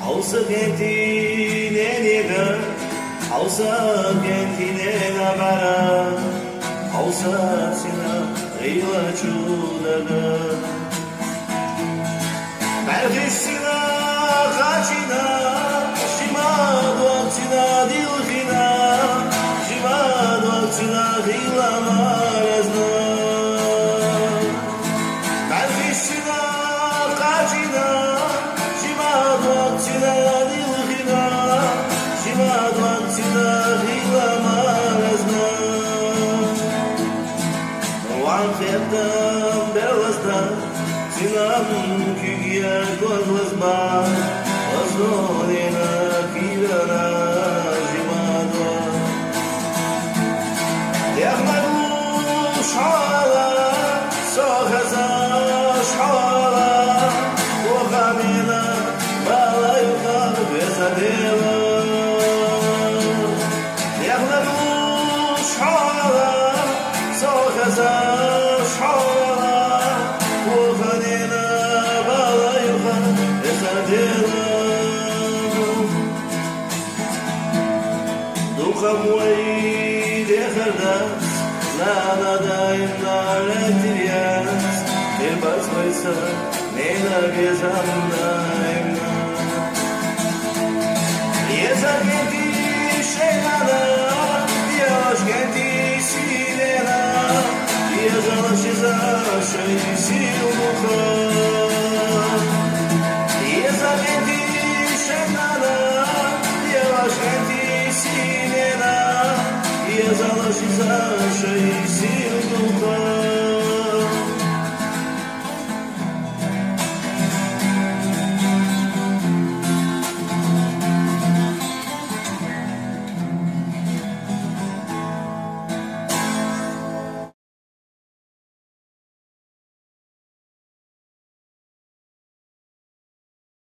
Ausa gentine nega, ausa gentine nabara, ausa sina ila čudaga. Mergisina kaçina, şima duaksina dilhina, şima duaksina ila marazna. Mergisina kaçina, şima duaksina dilhina, şima duaksina ila marazna. Ванхетам белазда, синам кюгия годлазба, вознонена кивана жимадва. Яхмаду шала, сохаза шала, охамина балаюха безадева. Яхмаду шала, сохаза Духом дехардас, на даем на ретриас, ты позвайся, не навязам наемна. Езагенти шейнада, ежгенти сирена, ежалаши за шейсил духа. Езагенти шейнада, ежгенти сирена, езалаши за шейсил духа.